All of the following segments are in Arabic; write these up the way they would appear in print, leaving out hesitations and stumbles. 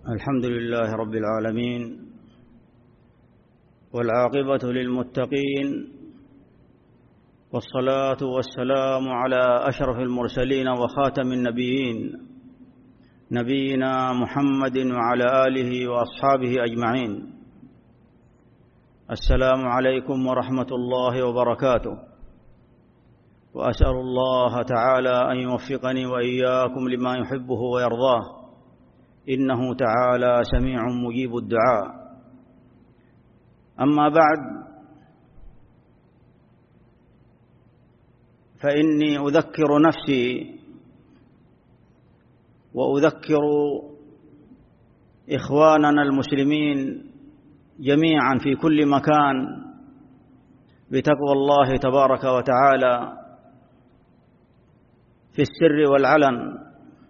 الحمد لله رب العالمين، والعاقبة للمتقين، والصلاة والسلام على أشرف المرسلين وخاتم النبيين نبينا محمد وعلى آله وأصحابه أجمعين. السلام عليكم ورحمة الله وبركاته، وأسأل الله تعالى أن يوفقني وإياكم لما يحبه ويرضاه، إنه تعالى سميع مجيب الدعاء. أما بعد، فإني أذكر نفسي وأذكر إخواننا المسلمين جميعا في كل مكان بتقوى الله تبارك وتعالى في السر والعلن،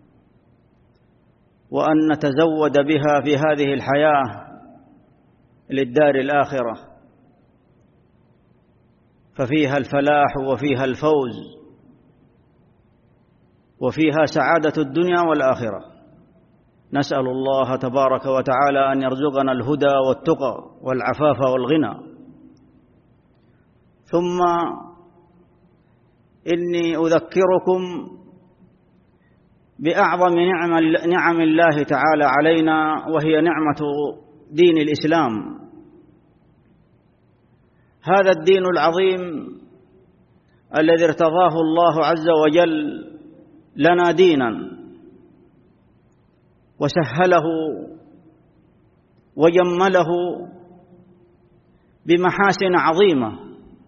وأن نتزود بها في هذه الحياة للدار الآخرة، ففيها الفلاح وفيها الفوز وفيها سعادة الدنيا والآخرة. نسأل الله تبارك وتعالى أن يرزقنا الهدى والتقى والعفاف والغنى. ثم إني أذكركم بأعظم نعم الله تعالى علينا، وهي نعمة دين الإسلام. هذا الدين العظيم الذي ارتضاه الله عز وجل لنا دينا، وسهله وجمله بمحاسن عظيمة،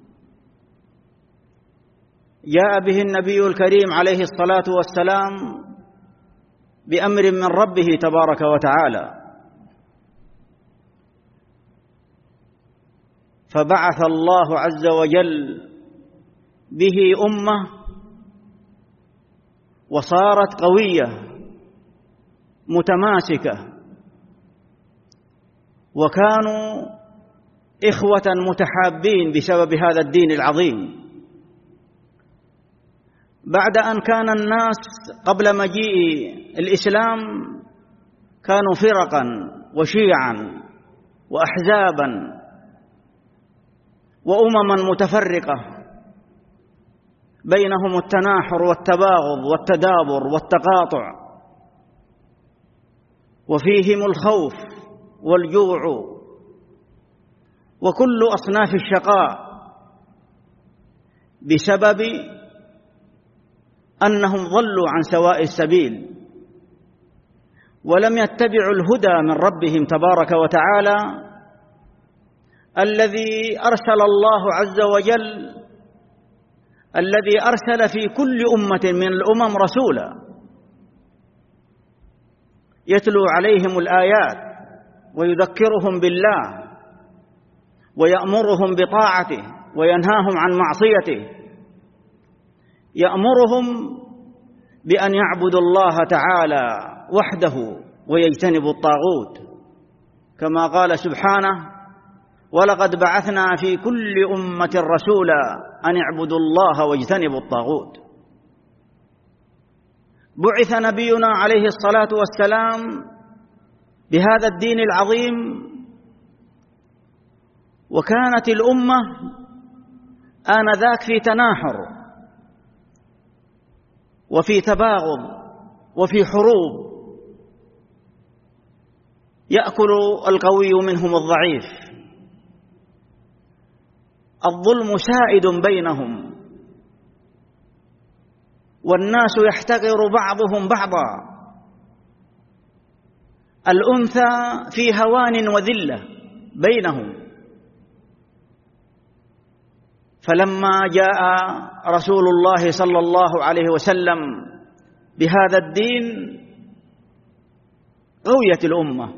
جاء به النبي الكريم عليه الصلاة والسلام بأمر من ربه تبارك وتعالى، فبعث الله عز وجل به أمة وصارت قوية متماسكة، وكانوا إخوة متحابين بسبب هذا الدين العظيم. بعد أن كان الناس قبل مجيء الإسلام كانوا فرقا وشيعا وأحزابا وأمما متفرقة، بينهم التناحر والتباغض والتدابر والتقاطع، وفيهم الخوف والجوع وكل أصناف الشقاء، بسبب أنهم ضلوا عن سواء السبيل ولم يتبعوا الهدى من ربهم تبارك وتعالى الذي أرسل الله عز وجل، الذي أرسل في كل أمة من الأمم رسولا يتلو عليهم الآيات ويذكرهم بالله ويأمرهم بطاعته وينهاهم عن معصيته، يأمرهم بأن يعبدوا الله تعالى وحده ويجتنبوا الطاغوت، كما قال سبحانه: ولقد بعثنا في كل أمة رسولا أن اعبدوا الله واجتنبوا الطاغوت. بعث نبينا عليه الصلاة والسلام بهذا الدين العظيم، وكانت الأمة آنذاك في تناحر وفي تباغض وفي حروب، يأكل القوي منهم الضعيف، الظلم سائد بينهم، والناس يحتقر بعضهم بعضا، الأنثى في هوان وذلة بينهم. فلما جاء رسول الله صلى الله عليه وسلم بهذا الدين قويت الأمة،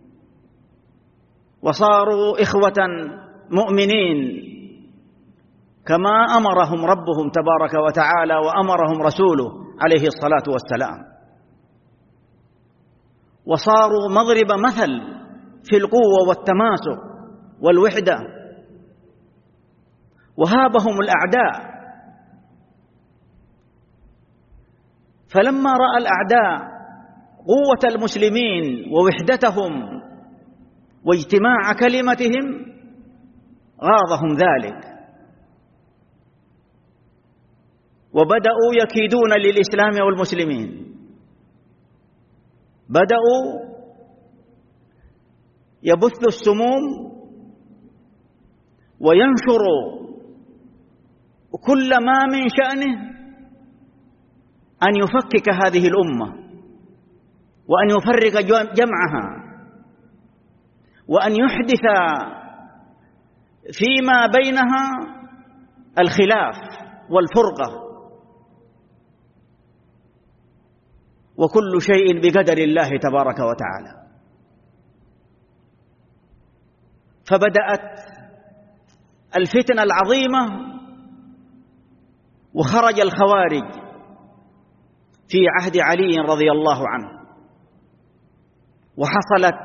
وصاروا إخوة مؤمنين كما أمرهم ربهم تبارك وتعالى وأمرهم رسوله عليه الصلاة والسلام، وصاروا مضرب مثل في القوة والتماسك والوحدة، وهابهم الأعداء. فلما رأى الأعداء قوة المسلمين ووحدتهم واجتماع كلمتهم غاضهم ذلك، وبدأوا يكيدون للإسلام والمسلمين، بدأوا يبثوا السموم وينشروا كل ما من شأنه أن يفكك هذه الأمة وأن يفرق جمعها وأن يحدث فيما بينها الخلاف والفرقة، وكل شيء بقدر الله تبارك وتعالى. فبدأت الفتنة العظيمة وخرج الخوارج في عهد علي رضي الله عنه، وحصلت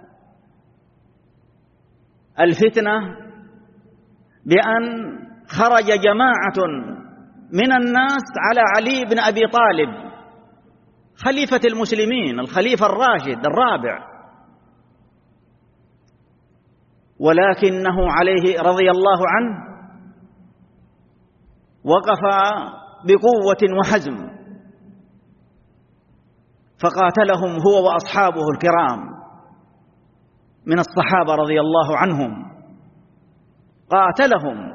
الفتنة بأن خرج جماعة من الناس على علي بن أبي طالب خليفة المسلمين، الخليفة الراشد الرابع، ولكنه عليه رضي الله عنه وقف بقوة وحزم فقاتلهم هو وأصحابه الكرام من الصحابة رضي الله عنهم، قاتلهم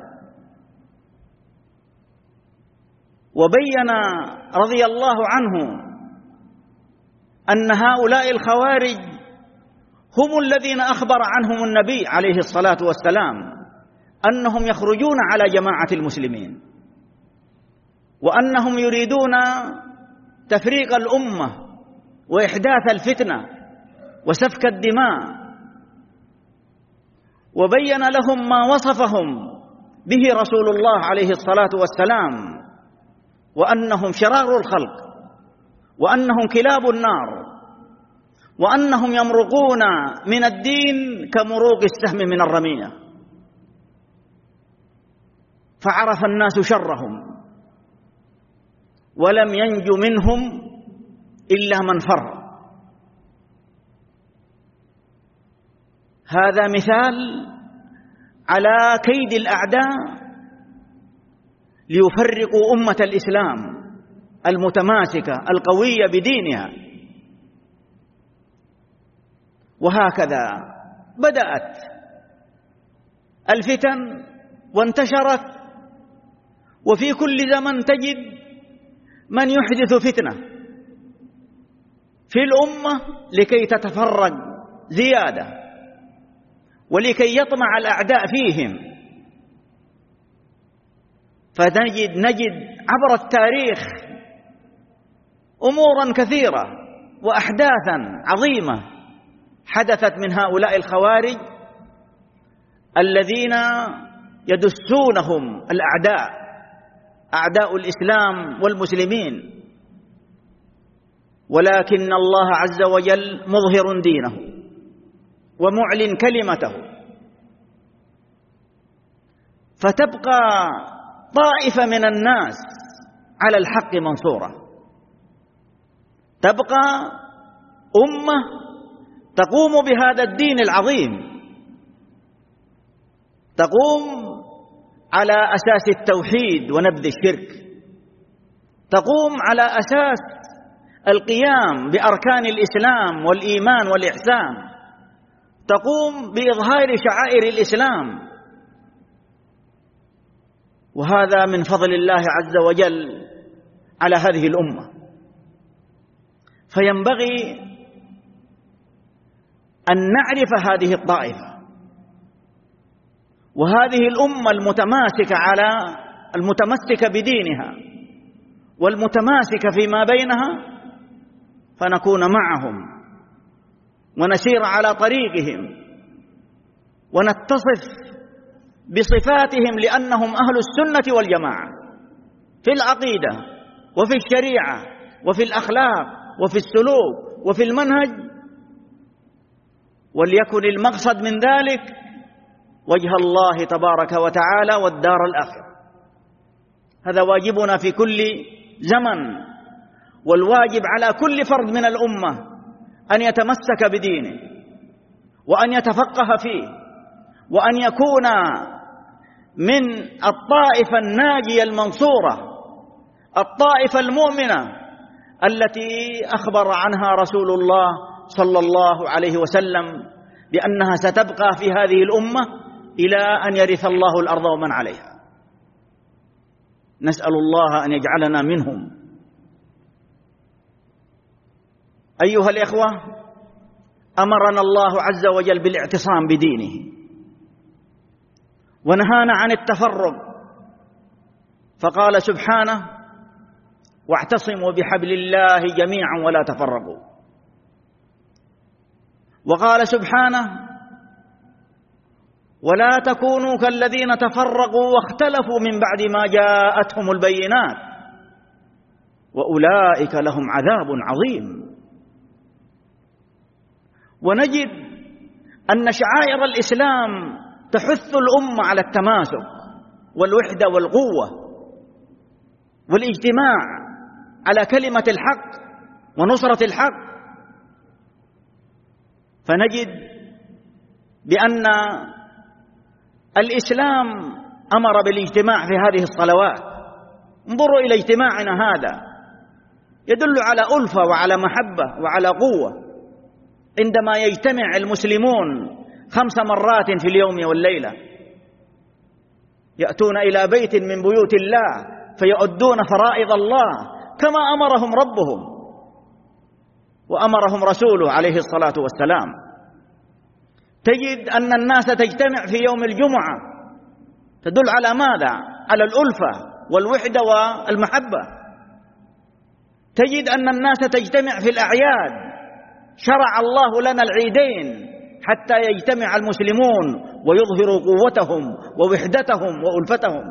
وبين رضي الله عنه أن هؤلاء الخوارج هم الذين أخبر عنهم النبي عليه الصلاة والسلام أنهم يخرجون على جماعة المسلمين، وأنهم يريدون تفريق الأمة وإحداث الفتنة وسفك الدماء، وبين لهم ما وصفهم به رسول الله عليه الصلاة والسلام، وأنهم شرار الخلق، وأنهم كلاب النار، وأنهم يمرقون من الدين كمروق السهم من الرمية. فعرف الناس شرهم ولم ينج منهم إلا من فر. هذا مثال على كيد الأعداء ليفرقوا أمة الإسلام المتماسكة القوية بدينها. وهكذا بدأت الفتن وانتشرت، وفي كل زمن تجد من يحدث فتنة في الأمة لكي تتفرق زيادة ولكي يطمع الأعداء فيهم. فنجد عبر التاريخ أمورا كثيرة وأحداثا عظيمة حدثت من هؤلاء الخوارج الذين يدسونهم الأعداء، أعداء الإسلام والمسلمين، ولكن الله عز وجل مظهر دينه ومعلن كلمته، فتبقى طائفة من الناس على الحق منصورة، تبقى أمة تقوم بهذا الدين العظيم، تقوم على أساس التوحيد ونبذ الشرك، تقوم على أساس القيام بأركان الإسلام والإيمان والإحسان، تقوم بإظهار شعائر الإسلام. وهذا من فضل الله عز وجل على هذه الأمة. فينبغي أن نعرف هذه الطائفة وهذه الأمة المتمسكة بدينها والمتماسكة فيما بينها، فنكون معهم ونسير على طريقهم ونتصف بصفاتهم، لأنهم أهل السنة والجماعة في العقيدة وفي الشريعة وفي الأخلاق وفي السلوك وفي المنهج، وليكن المقصد من ذلك وجه الله تبارك وتعالى والدار الآخرة. هذا واجبنا في كل زمن، والواجب على كل فرد من الأمة أن يتمسك بدينه وأن يتفقه فيه وأن يكون من الطائفة الناجية المنصورة، الطائفة المؤمنة التي أخبر عنها رسول الله صلى الله عليه وسلم بأنها ستبقى في هذه الأمة إلى أن يرث الله الأرض ومن عليها. نسأل الله أن يجعلنا منهم. أيها الإخوة، أمرنا الله عز وجل بالاعتصام بدينه ونهانا عن التفرق، فقال سبحانه: واعتصموا بحبل الله جميعا ولا تفرقوا. وقال سبحانه: ولا تكونوا كالذين تفرقوا واختلفوا من بعد ما جاءتهم البينات وأولئك لهم عذاب عظيم. ونجد أن شعائر الإسلام تحث الأمة على التماسك والوحدة والقوة والاجتماع على كلمة الحق ونصرة الحق. فنجد بأن الإسلام أمر بالاجتماع في هذه الصلوات. انظروا إلى اجتماعنا هذا، يدل على ألفة وعلى محبة وعلى قوة. عندما يجتمع المسلمون 5 مرات في اليوم والليلة، يأتون إلى بيت من بيوت الله فيؤدون فرائض الله كما أمرهم ربهم وأمرهم رسوله عليه الصلاة والسلام. تجد أن الناس تجتمع في يوم الجمعة، تدل على ماذا؟ على الألفة والوحدة والمحبة. تجد أن الناس تجتمع في الأعياد، شرع الله لنا العيدين حتى يجتمع المسلمون ويظهروا قوتهم ووحدتهم وألفتهم.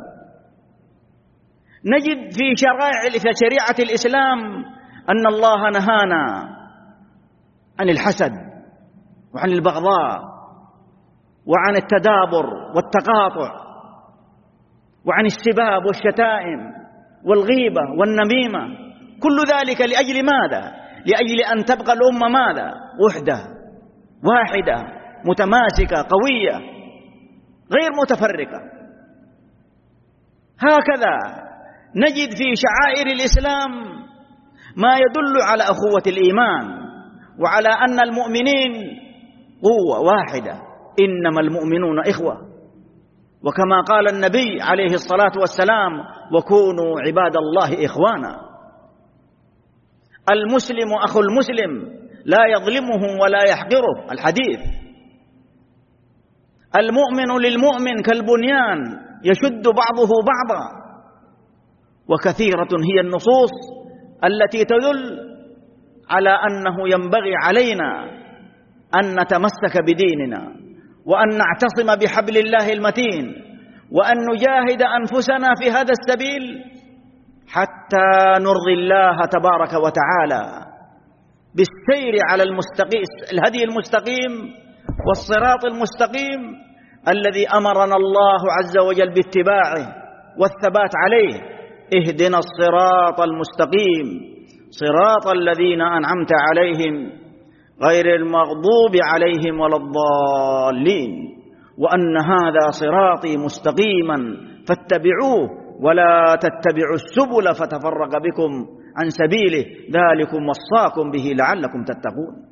نجد في شريعة الإسلام أن الله نهانا عن الحسد وعن البغضاء وعن التدابر والتقاطع وعن السباب والشتائم والغيبة والنميمة. كل ذلك لأجل ماذا؟ لأجل أن تبقى الأمة ماذا؟ وحدة واحدة متماسكة قوية غير متفرقة. هكذا نجد في شعائر الإسلام ما يدل على أخوة الإيمان وعلى أن المؤمنين قوة واحدة، إنما المؤمنون إخوة. وكما قال النبي عليه الصلاة والسلام: وكونوا عباد الله إخوانا. المسلم أخو المسلم لا يظلمه ولا يحقره، الحديث. المؤمن للمؤمن كالبنيان يشد بعضه بعضا. وكثيرة هي النصوص التي تدل على أنه ينبغي علينا أن نتمسك بديننا وأن نعتصم بحبل الله المتين وأن نجاهد أنفسنا في هذا السبيل حتى نرضي الله تبارك وتعالى بالسير على الهدي المستقيم والصراط المستقيم الذي أمرنا الله عز وجل باتباعه والثبات عليه. اهدنا الصراط المستقيم صراط الذين أنعمت عليهم غير المغضوب عليهم ولا الضالين، وأن هذا صراطي مستقيما فاتبعوه ولا تتبعوا السبل فتفرق بكم عن سبيله ذلكم وصاكم به لعلكم تتقون.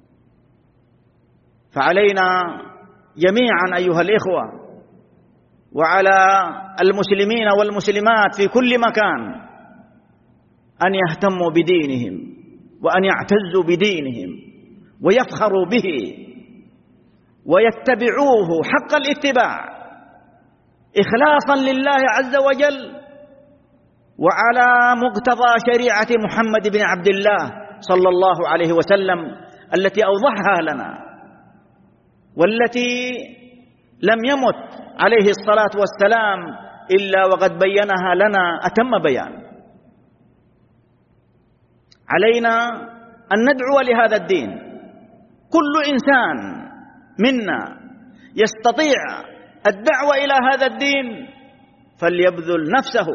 فعلينا جميعا أيها الإخوة وعلى المسلمين والمسلمات في كل مكان أن يهتموا بدينهم وأن يعتزوا بدينهم ويفخروا به ويتبعوه حق الاتباع إخلاصا لله عز وجل وعلى مقتضى شريعة محمد بن عبد الله صلى الله عليه وسلم التي أوضحها لنا والتي لم يمت عليه الصلاة والسلام إلا وقد بينها لنا أتم بيان. علينا أن ندعو لهذا الدين. كل إنسان منا يستطيع الدعوة إلى هذا الدين فليبذل نفسه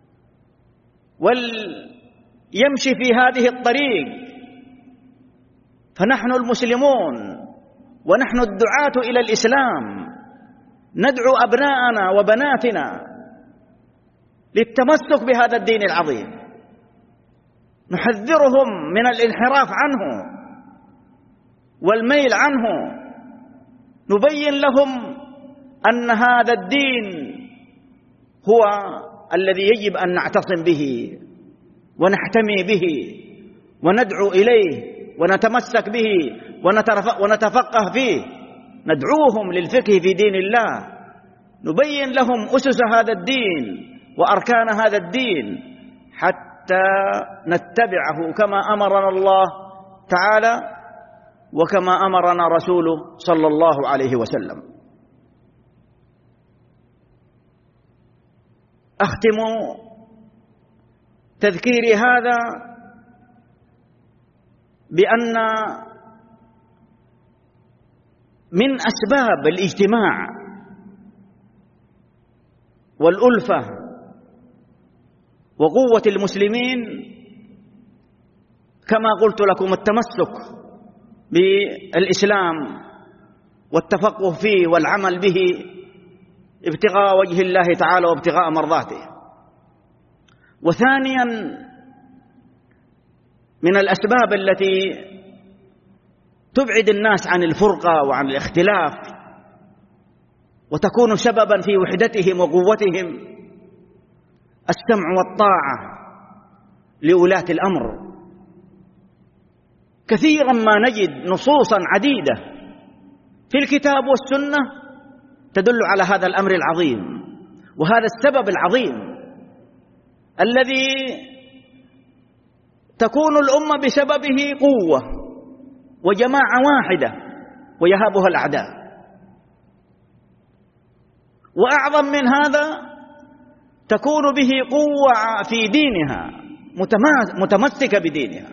وليمشي في هذه الطريق فنحن المسلمون ونحن الدعاة إلى الإسلام ندعو أبناءنا وبناتنا للتمسك بهذا الدين العظيم، نحذرهم من الانحراف عنه والميل عنه، نبين لهم أن هذا الدين هو الذي يجب أن نعتصم به ونحتمي به وندعو إليه ونتمسك به ونتفقه فيه، ندعوهم للفقه في دين الله، نبين لهم أسس هذا الدين وأركان هذا الدين حتى نتبعه كما أمرنا الله تعالى وكما أمرنا رسوله صلى الله عليه وسلم. أختم تذكيري هذا بأن من أسباب الاجتماع والألفة وقوة المسلمين كما قلت لكم التمسك بالإسلام والتفقه فيه والعمل به ابتغاء وجه الله تعالى وابتغاء مرضاته. وثانيا من الأسباب التي تبعد الناس عن الفرقة وعن الاختلاف وتكون سببا في وحدتهم وقوتهم السمع والطاعة لولاة الأمر. كثيرا ما نجد نصوصا عديدة في الكتاب والسنة تدل على هذا الأمر العظيم وهذا السبب العظيم الذي تكون الأمة بسببه قوة وجماعة واحدة ويهابها الأعداء. وأعظم من هذا تكون به قوة في دينها متمسكة بدينها،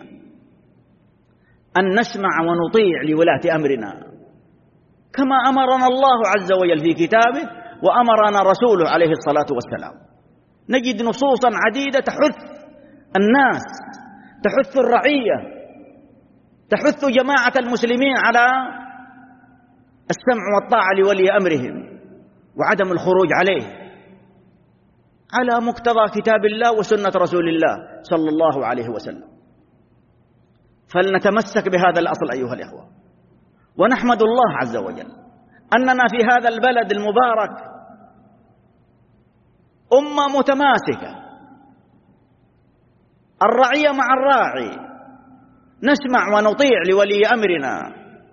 أن نسمع ونطيع لولاة أمرنا كما أمرنا الله عز وجل في كتابه وأمرنا رسوله عليه الصلاة والسلام. نجد نصوصا عديدة تحث الناس، تحث الرعية، تحث جماعة المسلمين على السمع والطاعة لولي أمرهم وعدم الخروج عليه على مقتضى كتاب الله وسنة رسول الله صلى الله عليه وسلم. فلنتمسك بهذا الأصل أيها الإخوة، ونحمد الله عز وجل أننا في هذا البلد المبارك أمة متماسكة، الرعية مع الراعي، نسمع ونطيع لولي أمرنا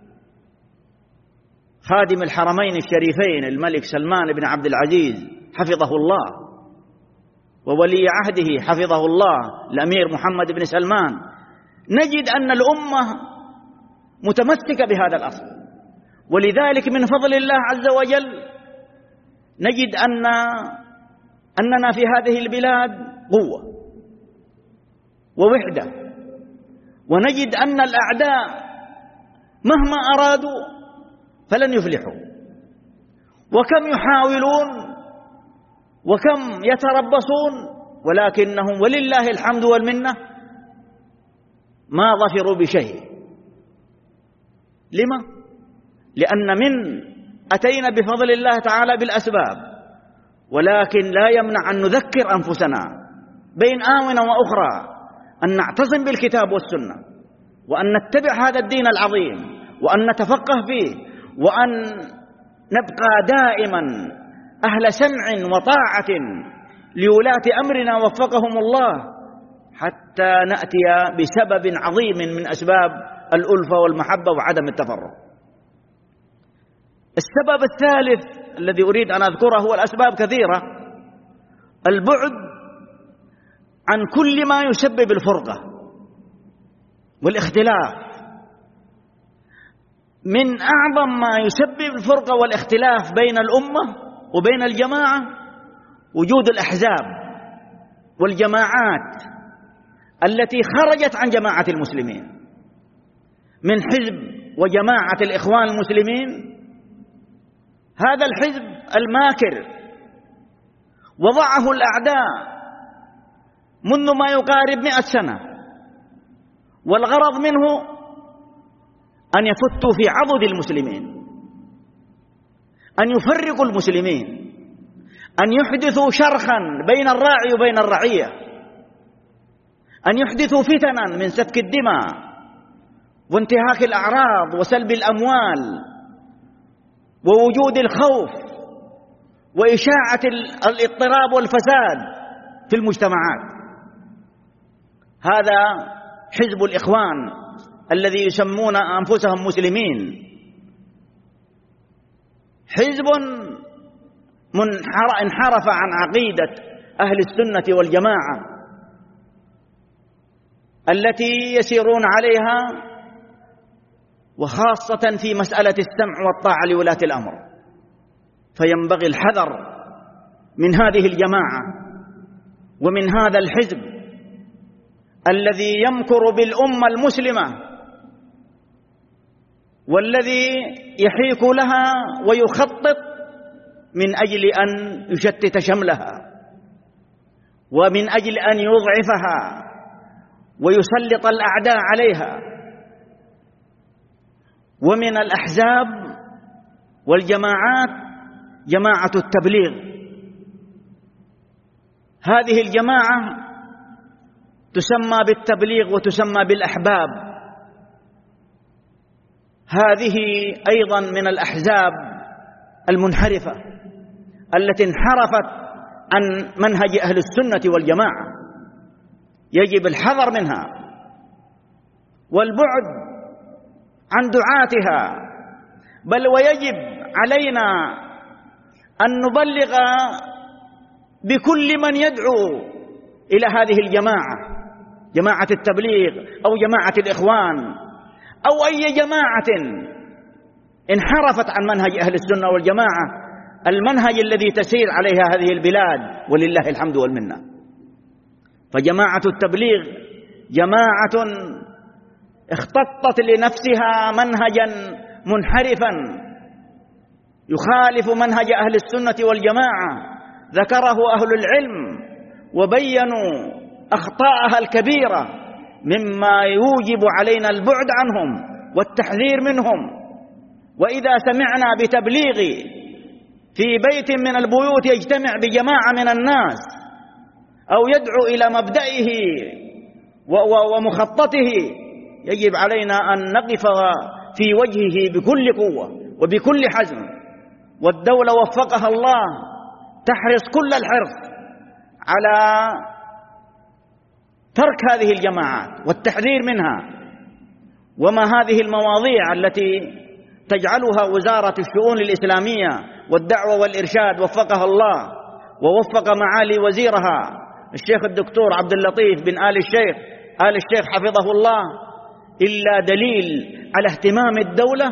خادم الحرمين الشريفين الملك سلمان بن عبد العزيز حفظه الله، وولي عهده حفظه الله الأمير محمد بن سلمان. نجد أن الأمة متمسكة بهذا الأصل، ولذلك من فضل الله عز وجل نجد أننا في هذه البلاد قوة ووحدة، ونجد أن الأعداء مهما أرادوا فلن يفلحوا، وكم يحاولون وكم يتربصون ولكنهم ولله الحمد والمنة ما ظفروا بشيء. لما؟ لأن أتينا بفضل الله تعالى بالأسباب، ولكن لا يمنع أن نذكر أنفسنا بين آونة وأخرى أن نعتصم بالكتاب والسنة، وأن نتبع هذا الدين العظيم، وأن نتفقه فيه، وأن نبقى دائما أهل سمع وطاعة لولاة أمرنا وفقهم الله حتى نأتي بسبب عظيم من أسباب الألفة والمحبة وعدم التفرق. السبب الثالث الذي أريد أن أذكره هو الأسباب كثيرة، البعد عن كل ما يسبب الفرقة والاختلاف. من أعظم ما يسبب الفرقة والاختلاف بين الأمة وبين الجماعة وجود الأحزاب والجماعات التي خرجت عن جماعة المسلمين، من حزب وجماعة الإخوان المسلمين. هذا الحزب الماكر وضعه الأعداء منذ ما يقارب 100 سنة، والغرض منه أن يفتوا في عضد المسلمين، أن يفرقوا المسلمين، أن يحدثوا شرخا بين الراعي وبين الرعية، أن يحدثوا فتنا من سفك الدماء وانتهاك الأعراض وسلب الأموال ووجود الخوف وإشاعة الاضطراب والفساد في المجتمعات. هذا حزب الإخوان الذي يسمون أنفسهم مسلمين، حزب انحرف عن عقيدة أهل السنة والجماعة التي يسيرون عليها، وخاصة في مسألة السمع والطاعة لولاة الأمر. فينبغي الحذر من هذه الجماعة ومن هذا الحزب الذي يمكر بالأمة المسلمة والذي يحيك لها ويخطط من أجل أن يشتت شملها ومن أجل أن يضعفها ويسلط الأعداء عليها. ومن الأحزاب والجماعات جماعة التبليغ. هذه الجماعة تسمى بالتبليغ وتسمى بالأحباب. هذه أيضا من الأحزاب المنحرفة التي انحرفت عن منهج أهل السنة والجماعة، يجب الحذر منها والبعد عن دعاتها، بل ويجب علينا أن نبلغ بكل من يدعو إلى هذه الجماعة، جماعة التبليغ أو جماعة الإخوان أو أي جماعة انحرفت عن منهج أهل السنة والجماعة، المنهج الذي تسير عليها هذه البلاد ولله الحمد والمنة. فجماعة التبليغ جماعة اختطت لنفسها منهجا منحرفا يخالف منهج أهل السنة والجماعة، ذكره أهل العلم وبينوا أخطاءها الكبيرة مما يوجب علينا البعد عنهم والتحذير منهم. وإذا سمعنا بتبليغ في بيت من البيوت يجتمع بجماعة من الناس أو يدعو إلى مبدئه ومخططه، يجب علينا أن نقف في وجهه بكل قوة وبكل حزم. والدولة وفقها الله تحرص كل الحرص على ترك هذه الجماعات والتحذير منها. وما هذه المواضيع التي تجعلها وزارة الشؤون الإسلامية والدعوة والإرشاد وفقها الله ووفق معالي وزيرها الشيخ الدكتور عبد اللطيف بن آل الشيخ حفظه الله، إلا دليل على اهتمام الدولة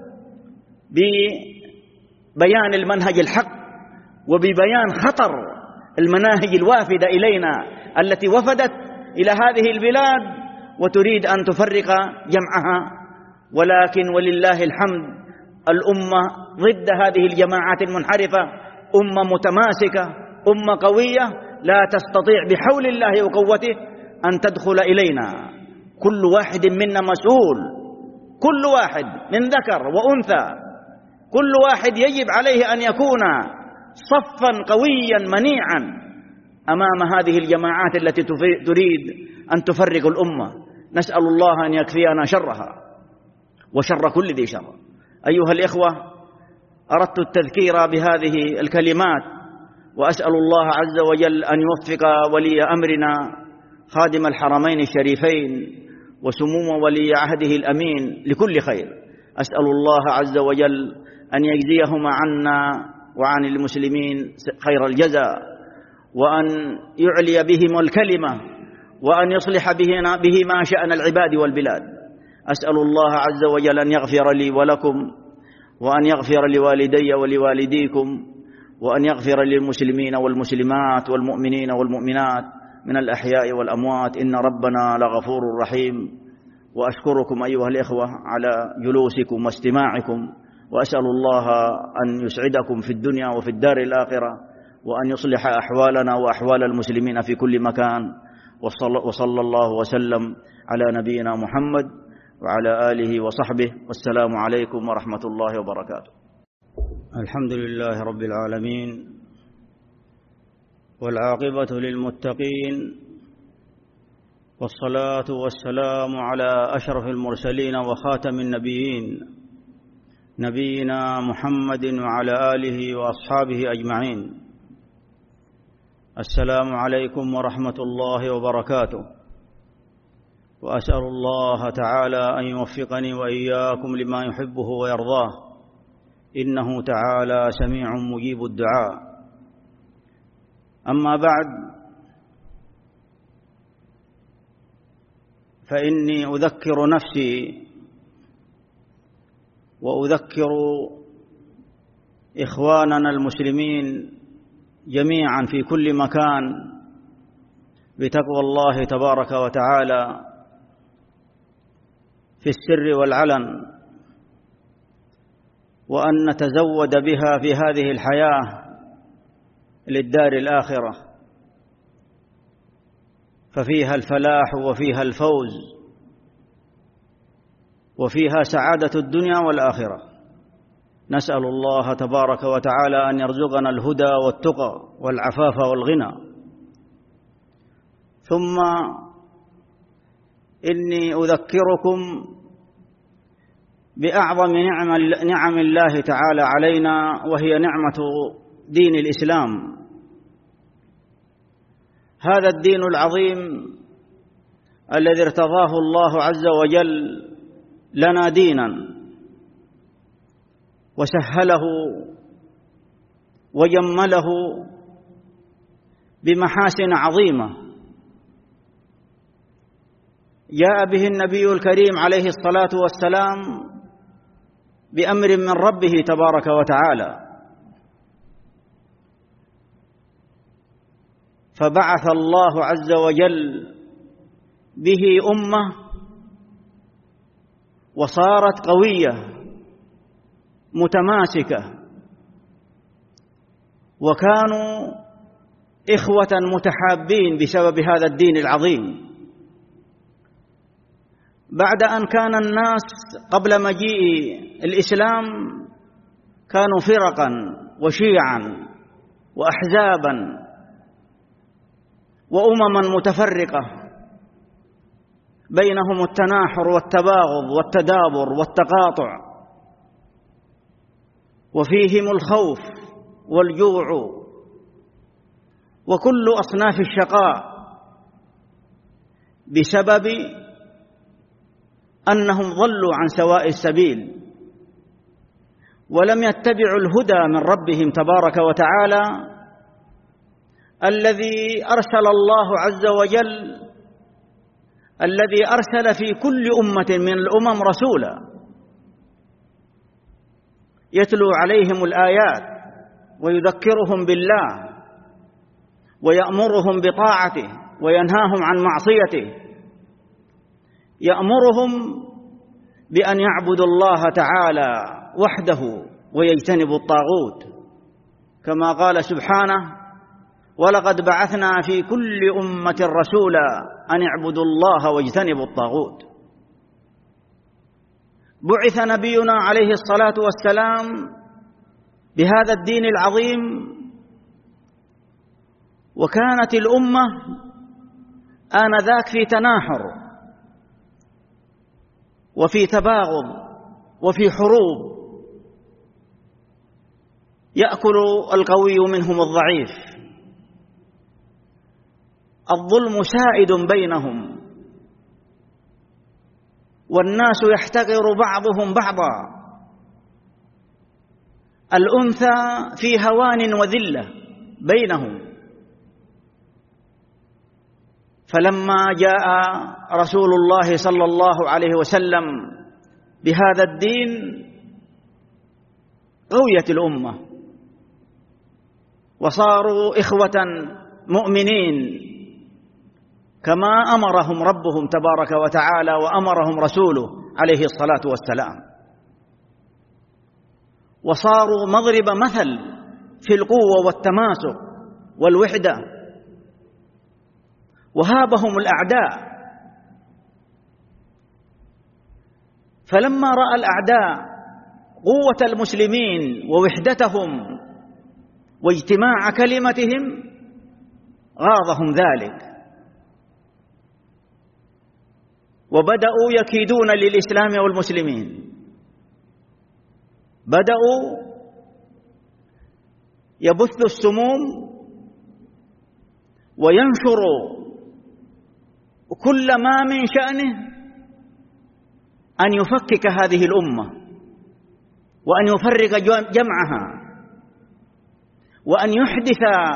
ببيان المنهج الحق وببيان خطر المناهج الوافدة إلينا التي وفدت إلى هذه البلاد وتريد أن تفرق جمعها. ولكن ولله الحمد الأمة ضد هذه الجماعات المنحرفة أمة متماسكة، أمة قوية لا تستطيع بحول الله وقوته أن تدخل إلينا. كل واحد منا مسؤول، كل واحد من ذكر وأنثى، كل واحد يجب عليه أن يكون صفا قويا منيعا أمام هذه الجماعات التي تريد أن تفرق الأمة. نسأل الله أن يكفينا شرها وشر كل ذي شر. أيها الإخوة، أردت التذكير بهذه الكلمات، وأسأل الله عز وجل أن يوفق ولي أمرنا خادم الحرمين الشريفين وسمو ولي عهده الأمين لكل خير. أسأل الله عز وجل أن يجزيهما عنا وعن المسلمين خير الجزاء، وأن يعلي بهم الكلمة، وأن يصلح بهما شأن العباد والبلاد. أسأل الله عز وجل أن يغفر لي ولكم، وأن يغفر لوالدي ولوالديكم، وأن يغفر للمسلمين والمسلمات والمؤمنين والمؤمنات من الأحياء والأموات، إن ربنا لغفور رحيم. وأشكركم أيها الإخوة على جلوسكم واستماعكم، وأسأل الله أن يسعدكم في الدنيا وفي الدار الآخرة، وأن يصلح أحوالنا وأحوال المسلمين في كل مكان. وصلى الله وسلم على نبينا محمد وعلى آله وصحبه، والسلام عليكم ورحمة الله وبركاته. الحمد لله رب العالمين، والعاقبة للمتقين، والصلاة والسلام على أشرف المرسلين وخاتم النبيين نبينا محمد وعلى آله وأصحابه أجمعين. السلام عليكم ورحمة الله وبركاته، وأسأل الله تعالى أن يوفقني وإياكم لما يحبه ويرضاه، إنه تعالى سميع مجيب الدعاء. أما بعد، فإني أذكر نفسي وأذكر إخواننا المسلمين جميعا في كل مكان بتقوى الله تبارك وتعالى في السر والعلن، وأن نتزود بها في هذه الحياة للدار الآخرة، ففيها الفلاح وفيها الفوز وفيها سعادة الدنيا والآخرة. نسأل الله تبارك وتعالى أن يرزقنا الهدى والتقى والعفاف والغنى. ثم إني أذكركم بأعظم نعم الله تعالى علينا، وهي نعمة دين الإسلام. هذا الدين العظيم الذي ارتضاه الله عز وجل لنا دينا، وسهله وجمله بمحاسن عظيمة، جاء به النبي الكريم عليه الصلاة والسلام بأمر من ربه تبارك وتعالى، فبعث الله عز وجل به أمة وصارت قوية متماسكة، وكانوا إخوة متحابين بسبب هذا الدين العظيم. بعد أن كان الناس قبل مجيء الإسلام كانوا فرقا وشيعا وأحزابا وأمما متفرقة، بينهم التناحر والتباغض والتدابر والتقاطع، وفيهم الخوف والجوع وكل أصناف الشقاء، بسبب أنهم ضلوا عن سواء السبيل ولم يتبعوا الهدى من ربهم تبارك وتعالى الذي أرسل الله عز وجل، الذي أرسل في كل أمة من الأمم رسولا يتلو عليهم الآيات ويذكرهم بالله ويأمرهم بطاعته وينهاهم عن معصيته، يأمرهم بأن يعبدوا الله تعالى وحده ويجتنبوا الطاغوت، كما قال سبحانه: ولقد بعثنا في كل أمة رسولا أن اعبدوا الله واجتنبوا الطاغوت. بعث نبينا عليه الصلاة والسلام بهذا الدين العظيم، وكانت الأمة آنذاك في تناحر وفي تباغض وفي حروب، يأكل القوي منهم الضعيف، الظلم سائد بينهم، والناس يحتقر بعضهم بعضا، الأنثى في هوان وذلة بينهم. فلما جاء رسول الله صلى الله عليه وسلم بهذا الدين قويت الأمة، وصاروا إخوة مؤمنين كما أمرهم ربهم تبارك وتعالى وأمرهم رسوله عليه الصلاة والسلام، وصاروا مضرب مثل في القوة والتماسك والوحدة، وهابهم الأعداء. فلما رأى الأعداء قوة المسلمين ووحدتهم واجتماع كلمتهم غاضهم ذلك، وبدأوا يكيدون للإسلام والمسلمين، بدأوا يبثوا السموم وينشروا كل ما من شأنه أن يفكك هذه الأمة وأن يفرق جمعها وأن يحدث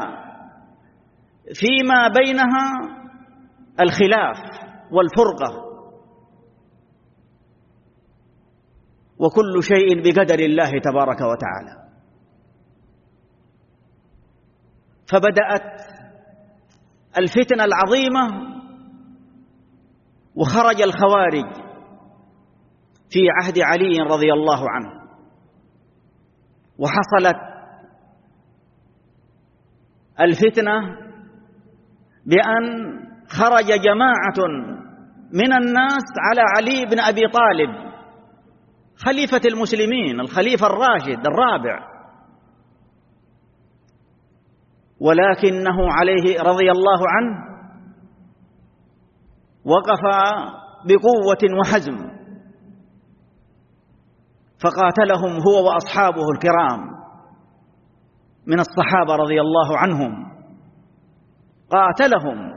فيما بينها الخلاف والفرقة، وكل شيء بقدر الله تبارك وتعالى. فبدأت الفتنة العظيمة، وخرج الخوارج في عهد علي رضي الله عنه، وحصلت الفتنة بأن خرج جماعة من الناس على علي بن أبي طالب خليفة المسلمين، الخليفة الراشد الرابع، ولكنه عليه رضي الله عنه وقف بقوة وحزم، فقاتلهم هو وأصحابه الكرام من الصحابة رضي الله عنهم، قاتلهم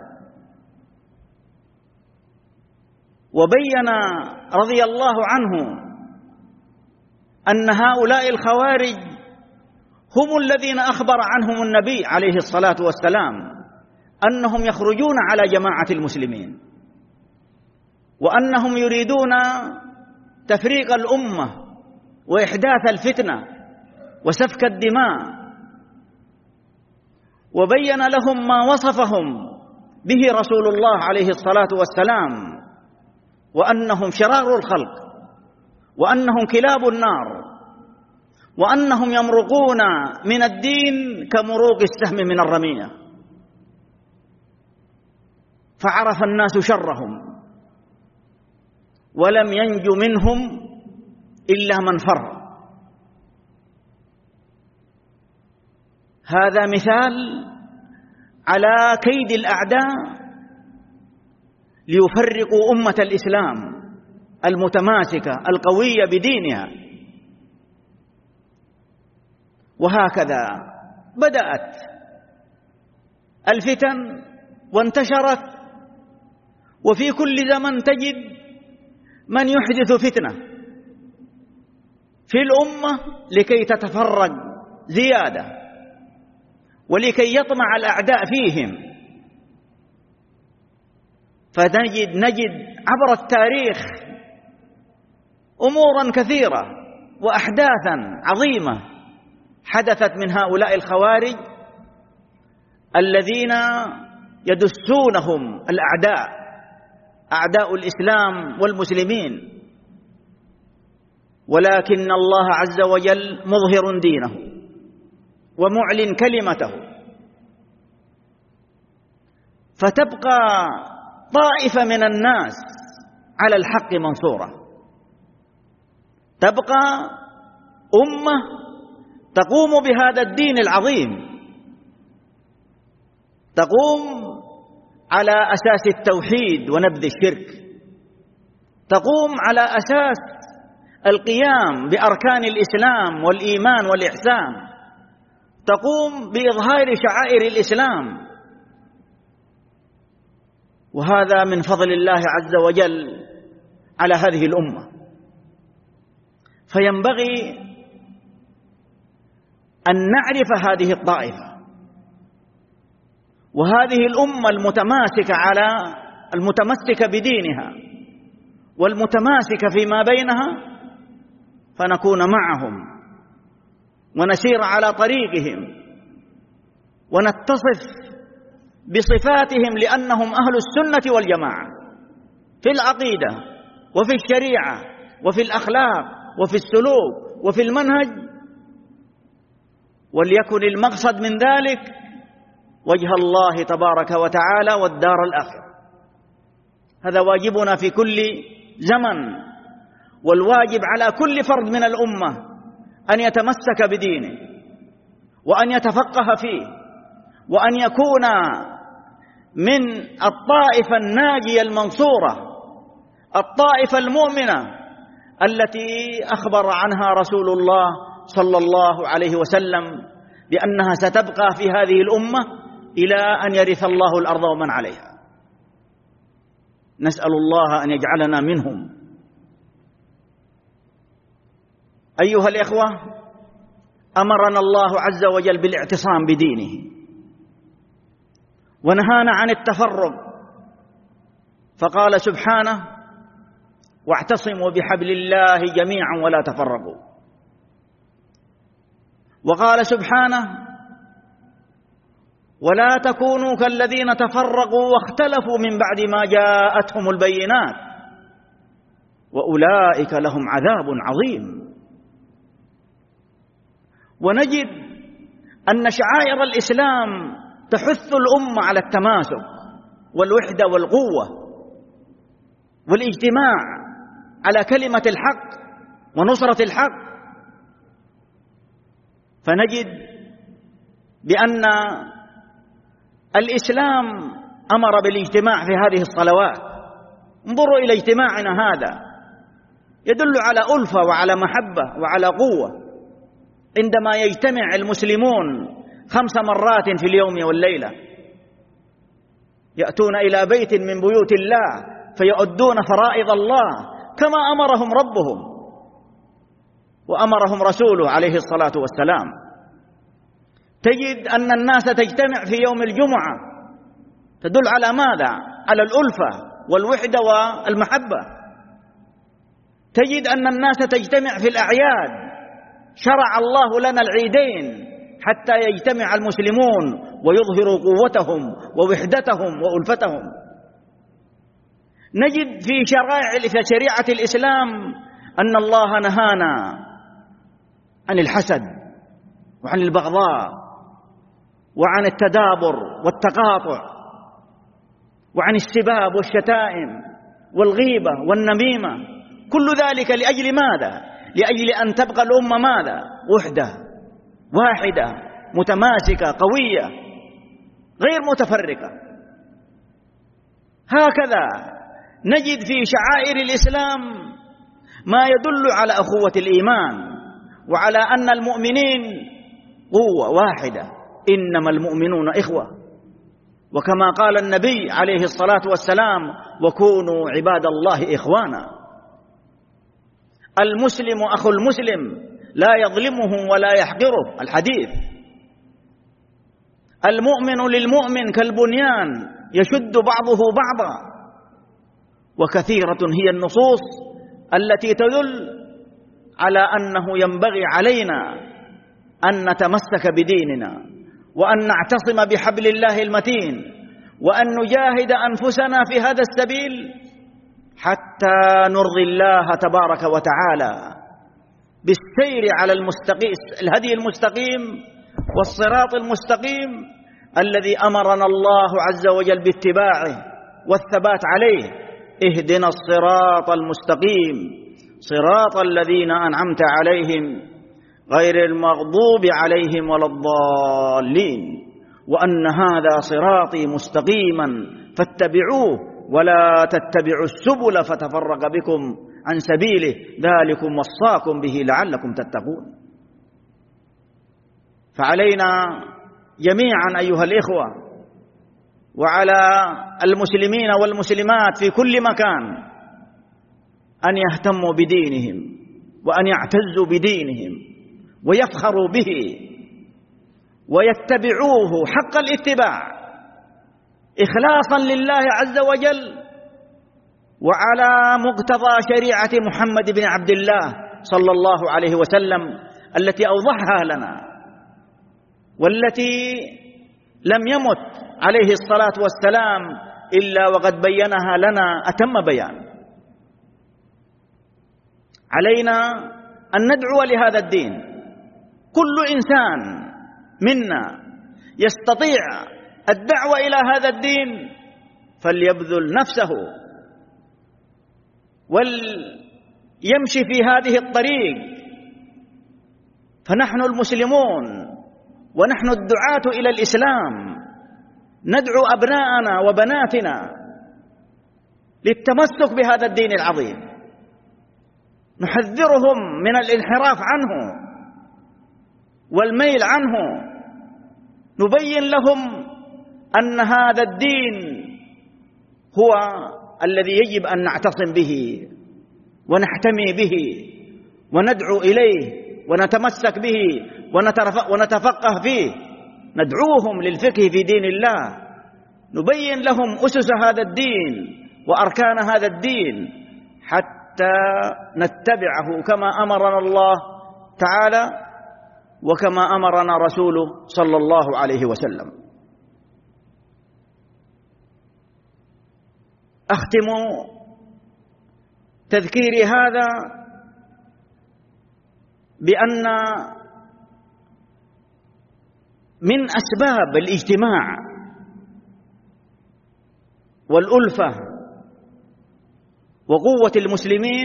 وبين رضي الله عنه أن هؤلاء الخوارج هم الذين أخبر عنهم النبي عليه الصلاة والسلام أنهم يخرجون على جماعة المسلمين، وأنهم يريدون تفريق الأمة وإحداث الفتنة وسفك الدماء، وبين لهم ما وصفهم به رسول الله عليه الصلاة والسلام، وأنهم شرار الخلق، وأنهم كلاب النار، وأنهم يمرقون من الدين كمروق السهم من الرمية. فعرف الناس شرهم، ولم ينج منهم إلا من فر. هذا مثال على كيد الأعداء ليفرقوا أمة الإسلام المتماسكة القوية بدينها. وهكذا بدأت الفتن وانتشرت، وفي كل زمن تجد من يحدث فتنة في الأمة لكي تتفرق زيادة ولكي يطمع الأعداء فيهم. فنجد عبر التاريخ أمورا كثيرة وأحداثا عظيمة حدثت من هؤلاء الخوارج الذين يدسونهم الأعداء، أعداء الإسلام والمسلمين، ولكن الله عز وجل مظهر دينه ومعلن كلمته، فتبقى طائفة من الناس على الحق منصورة، تبقى أمة تقوم بهذا الدين العظيم، تقوم على أساس التوحيد ونبذ الشرك، تقوم على أساس القيام بأركان الإسلام والإيمان والإحسان، تقوم بإظهار شعائر الإسلام. وهذا من فضل الله عز وجل على هذه الأمة. فينبغي أن نعرف هذه الطائفة وهذه الأمة المتمسكة بدينها والمتماسكة فيما بينها، فنكون معهم ونسير على طريقهم ونتصف بصفاتهم، لأنهم أهل السنة والجماعة في العقيدة وفي الشريعة وفي الأخلاق وفي السلوك وفي المنهج، وليكن المقصد من ذلك وجه الله تبارك وتعالى والدار الآخرة. هذا واجبنا في كل زمن والواجب على كل فرد من الأمة أن يتمسك بدينه وأن يتفقه فيه وأن يكون من الطائفة الناجية المنصورة، الطائفة المؤمنة التي أخبر عنها رسول الله صلى الله عليه وسلم بأنها ستبقى في هذه الأمة إلى أن يرث الله الأرض ومن عليها. نسأل الله أن يجعلنا منهم. أيها الإخوة، أمرنا الله عز وجل بالاعتصام بدينه ونهانا عن التفرق، فقال سبحانه: واعتصموا بحبل الله جميعا ولا تفرقوا. وقال سبحانه: ولا تكونوا كالذين تفرقوا واختلفوا من بعد ما جاءتهم البينات وأولئك لهم عذاب عظيم. ونجد أن شعائر الإسلام تحث الأمة على التماسك والوحدة والقوة والاجتماع على كلمة الحق ونصرة الحق. فنجد بأن الإسلام أمر بالاجتماع في هذه الصلوات. انظروا إلى اجتماعنا هذا، يدل على ألفة وعلى محبة وعلى قوة. عندما يجتمع المسلمون 5 مرات في اليوم والليلة، يأتون إلى بيت من بيوت الله فيؤدون فرائض الله كما أمرهم ربهم وأمرهم رسوله عليه الصلاة والسلام. تجد أن الناس تجتمع في يوم الجمعة، تدل على ماذا؟ على الألفة والوحدة والمحبة. تجد أن الناس تجتمع في الأعياد، شرع الله لنا العيدين حتى يجتمع المسلمون ويظهروا قوتهم ووحدتهم وألفتهم. نجد في شريعة الإسلام أن الله نهانا عن الحسد وعن البغضاء وعن التدابر والتقاطع وعن السباب والشتائم والغيبة والنميمة. كل ذلك لأجل ماذا؟ لأجل أن تبقى الأمة ماذا؟ وحدة واحدة متماسكة قوية غير متفرقة. هكذا نجد في شعائر الإسلام ما يدل على أخوة الإيمان وعلى أن المؤمنين قوة واحدة، إنما المؤمنون إخوة. وكما قال النبي عليه الصلاة والسلام: وكونوا عباد الله إخوانا. المسلم أخو المسلم لا يظلمه ولا يحقره، الحديث. المؤمن للمؤمن كالبنيان يشد بعضه بعضا. وكثيرة هي النصوص التي تدل على أنه ينبغي علينا أن نتمسك بديننا وأن نعتصم بحبل الله المتين وأن نجاهد أنفسنا في هذا السبيل حتى نرضي الله تبارك وتعالى بالسير على الهدي المستقيم والصراط المستقيم الذي أمرنا الله عز وجل باتباعه والثبات عليه. اهدنا الصراط المستقيم صراط الذين أنعمت عليهم غير المغضوب عليهم ولا الضالين، وأن هذا صراطي مستقيما فاتبعوه ولا تتبعوا السبل فتفرق بكم عن سبيله ذلكم وصاكم به لعلكم تتقون. فعلينا جميعا أيها الإخوة وعلى المسلمين والمسلمات في كل مكان أن يهتموا بدينهم وأن يعتزوا بدينهم ويفخروا به ويتبعوه حق الاتباع إخلاصا لله عز وجل وعلى مقتضى شريعة محمد بن عبد الله صلى الله عليه وسلم التي أوضحها لنا والتي لم يمت عليه الصلاة والسلام إلا وقد بينها لنا أتم بيان. علينا أن ندعو لهذا الدين. كل إنسان منا يستطيع الدعوة إلى هذا الدين فليبذل نفسه يمشي في هذه الطريق. فنحن المسلمون ونحن الدعاة إلى الإسلام ندعو أبناءنا وبناتنا للتمسك بهذا الدين العظيم، نحذرهم من الانحراف عنه والميل عنه، نبين لهم أن هذا الدين هو الذي يجب أن نعتصم به ونحتمي به وندعو إليه ونتمسك به ونتفقه فيه، ندعوهم للفقه في دين الله، نبين لهم أسس هذا الدين وأركان هذا الدين حتى نتبعه كما أمرنا الله تعالى وكما أمرنا رسوله صلى الله عليه وسلم. أختم تذكيري هذا بأن من أسباب الاجتماع والألفة وقوة المسلمين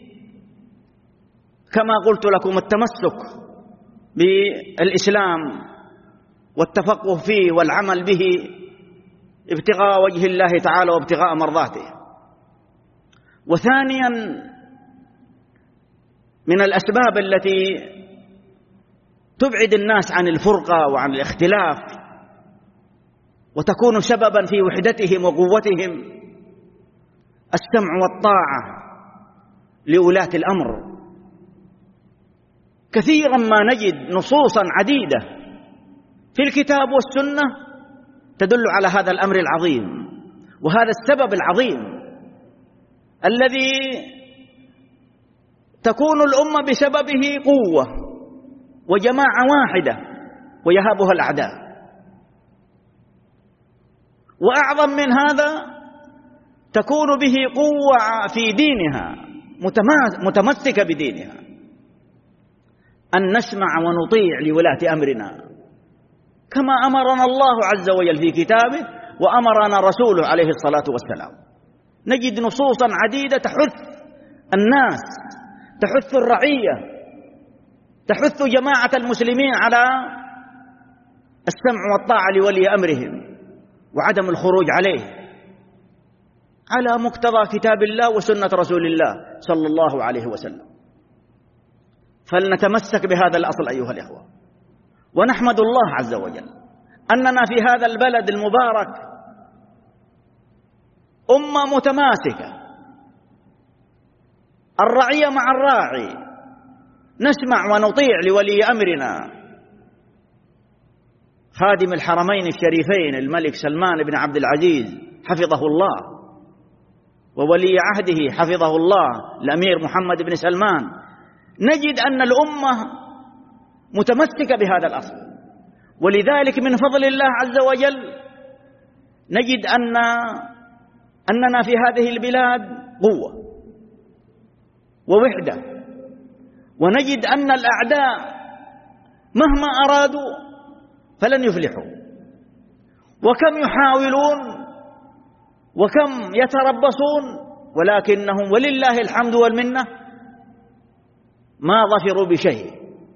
كما قلت لكم التمسك بالإسلام والتفقه فيه والعمل به ابتغاء وجه الله تعالى وابتغاء مرضاته. وثانيا من الأسباب التي تبعد الناس عن الفرقة وعن الاختلاف وتكون سببا في وحدتهم وقوتهم السمع والطاعة لولاة الأمر. كثيرا ما نجد نصوصا عديدة في الكتاب والسنة تدل على هذا الأمر العظيم وهذا السبب العظيم الذي تكون الأمة بسببه قوة وجماعة واحدة ويهابها الأعداء. وأعظم من هذا تكون به قوة في دينها متمسكة بدينها، أن نسمع ونطيع لولاة أمرنا كما أمرنا الله عز وجل في كتابه وأمرنا رسوله عليه الصلاة والسلام. نجد نصوصا عديدة تحث الناس، تحث الرعية، تحث جماعة المسلمين على السمع والطاعة لولي أمرهم وعدم الخروج عليه على مقتضى كتاب الله وسنة رسول الله صلى الله عليه وسلم. فلنتمسك بهذا الأصل أيها الإخوة، ونحمد الله عز وجل أننا في هذا البلد المبارك أمة متماسكة، الرعية مع الراعي، نسمع ونطيع لولي أمرنا خادم الحرمين الشريفين الملك سلمان بن عبد العزيز حفظه الله، وولي عهده حفظه الله الأمير محمد بن سلمان. نجد أن الأمة متمسكة بهذا الأصل، ولذلك من فضل الله عز وجل نجد أننا في هذه البلاد قوة ووحدة، ونجد أن الأعداء مهما أرادوا فلن يفلحوا، وكم يحاولون وكم يتربصون ولكنهم ولله الحمد والمنة ما ظفروا بشيء.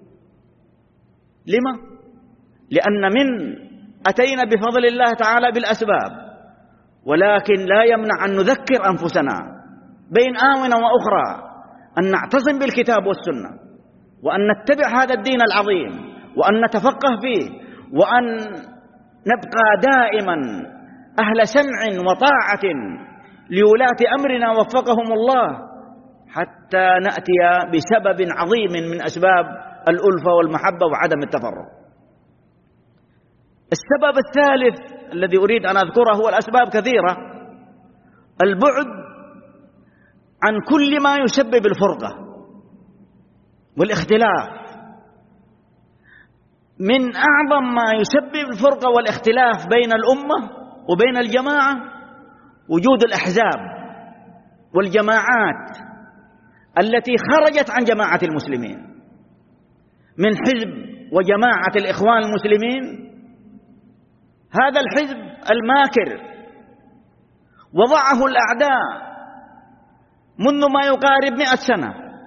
لما؟ لأن أتينا بفضل الله تعالى بالأسباب، ولكن لا يمنع أن نذكر أنفسنا بين آونة وأخرى أن نعتصم بالكتاب والسنة، وأن نتبع هذا الدين العظيم، وأن نتفقه فيه، وأن نبقى دائما أهل سمع وطاعة لولاة أمرنا وفقهم الله حتى نأتي بسبب عظيم من أسباب الألفة والمحبة وعدم التفرق. السبب الثالث الذي أريد أن أذكره هو الأسباب كثيرة، البعد عن كل ما يسبب الفرقة والاختلاف. من أعظم ما يسبب الفرقة والاختلاف بين الأمة وبين الجماعة وجود الأحزاب والجماعات التي خرجت عن جماعة المسلمين، من حزب وجماعة الإخوان المسلمين. هذا الحزب الماكر وضعه الأعداء منذ ما يقارب 100 سنة،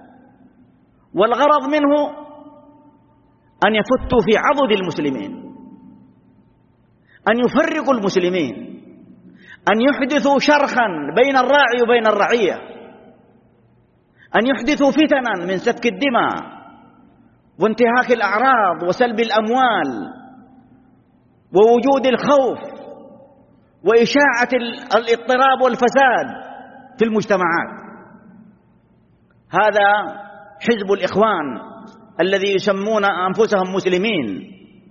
والغرض منه أن يفتوا في عضد المسلمين، أن يفرقوا المسلمين، أن يحدثوا شرخا بين الراعي وبين الرعية، أن يحدثوا فتنا من سفك الدماء وانتهاك الأعراض وسلب الأموال ووجود الخوف وإشاعة الاضطراب والفساد في المجتمعات. هذا حزب الإخوان الذي يسمون أنفسهم مسلمين،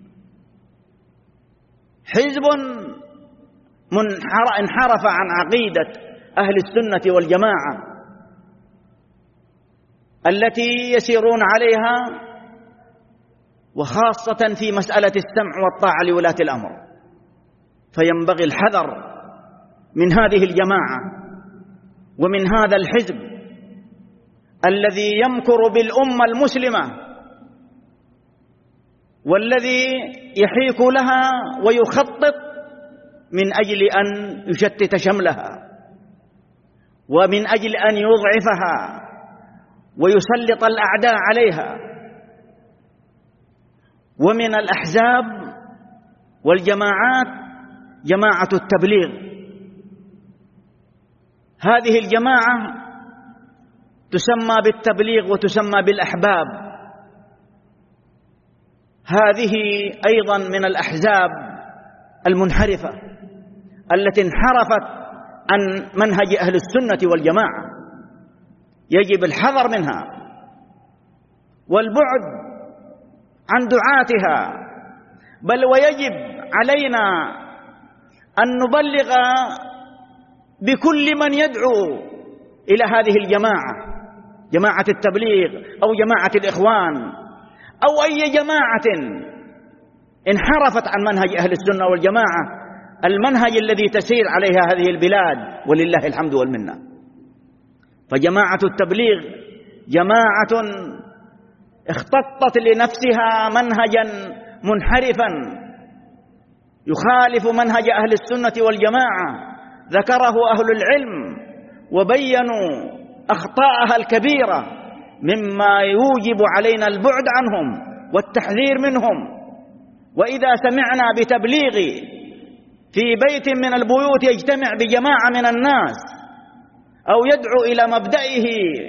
حزب انحرف عن عقيدة أهل السنة والجماعة التي يسيرون عليها، وخاصة في مسألة السمع والطاعة لولاة الأمر. فينبغي الحذر من هذه الجماعة ومن هذا الحزب الذي يمكر بالأمة المسلمة والذي يحيك لها ويخطط من أجل أن يشتت شملها ومن أجل أن يضعفها ويسلط الأعداء عليها. ومن الأحزاب والجماعات جماعة التبليغ. هذه الجماعة تسمى بالتبليغ وتسمى بالأحباب. هذه أيضا من الأحزاب المنحرفة التي انحرفت عن منهج أهل السنة والجماعة، يجب الحذر منها والبعد عن دعاتها، بل ويجب علينا أن نبلغ بكل من يدعو إلى هذه الجماعة، جماعة التبليغ أو جماعة الإخوان أو أي جماعة انحرفت عن منهج أهل السنة والجماعة، المنهج الذي تسير عليها هذه البلاد ولله الحمد والمنة. فجماعة التبليغ جماعة اختطت لنفسها منهجا منحرفا يخالف منهج أهل السنة والجماعة، ذكره أهل العلم وبينوا أخطاءها الكبيرة مما يوجب علينا البعد عنهم والتحذير منهم. وإذا سمعنا بتبليغ في بيت من البيوت يجتمع بجماعة من الناس أو يدعو إلى مبدئه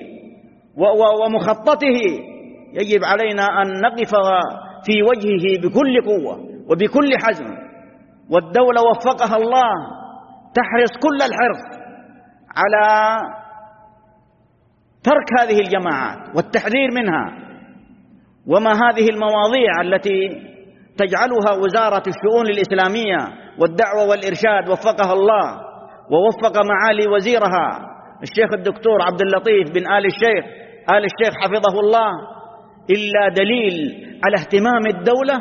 ومخططه، يجب علينا أن نقف في وجهه بكل قوة وبكل حزم. والدولة وفقها الله تحرص كل الحرص على ترك هذه الجماعات والتحذير منها. وما هذه المواضيع التي تجعلها وزارة الشؤون الإسلامية والدعوة والإرشاد وفقها الله ووفق معالي وزيرها الشيخ الدكتور عبد اللطيف بن آل الشيخ حفظه الله، إلا دليل على اهتمام الدولة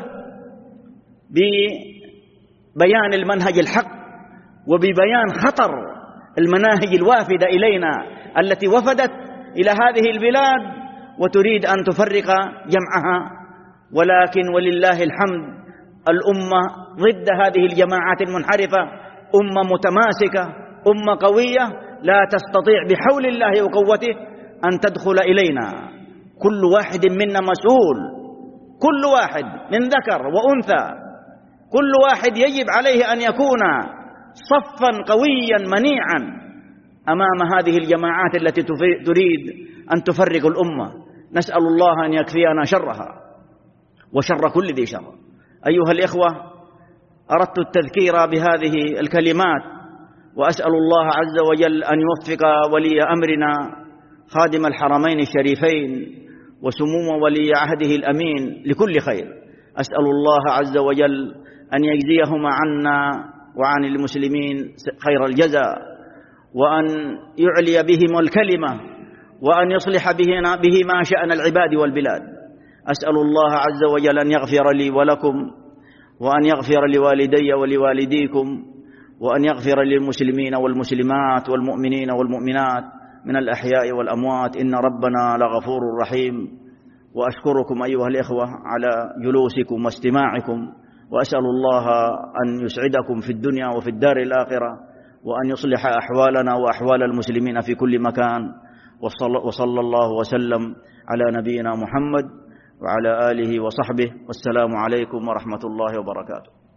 ببيان المنهج الحق وببيان خطر المناهج الوافدة إلينا التي وفدت إلى هذه البلاد وتريد أن تفرق جمعها. ولكن ولله الحمد الأمة ضد هذه الجماعات المنحرفة أمة متماسكة، أمة قوية لا تستطيع بحول الله وقوته أن تدخل إلينا. كل واحد منا مسؤول، كل واحد من ذكر وأنثى، كل واحد يجب عليه أن يكون صفا قويا منيعا أمام هذه الجماعات التي تريد أن تفرق الأمة. نسأل الله أن يكفينا شرها وشر كل ذي شر. أيها الإخوة، أردت التذكير بهذه الكلمات، وأسأل الله عز وجل أن يوفق ولي أمرنا خادم الحرمين الشريفين وسمو ولي عهده الأمين لكل خير. أسأل الله عز وجل أن يجزيهما عنا وعن المسلمين خير الجزاء، وأن يعلي بهم الكلمة، وأن يصلح بهما شأن العباد والبلاد. أسأل الله عز وجل أن يغفر لي ولكم، وأن يغفر لوالدي ولوالديكم، وأن يغفر للمسلمين والمسلمات والمؤمنين والمؤمنات من الأحياء والأموات، إن ربنا لغفور رحيم. وأشكركم أيها الإخوة على جلوسكم واستماعكم، وأسأل الله أن يسعدكم في الدنيا وفي الدار الآخرة، وأن يصلح أحوالنا وأحوال المسلمين في كل مكان. وصلى الله وسلم على نبينا محمد وعلى آله وصحبه، والسلام عليكم ورحمة الله وبركاته.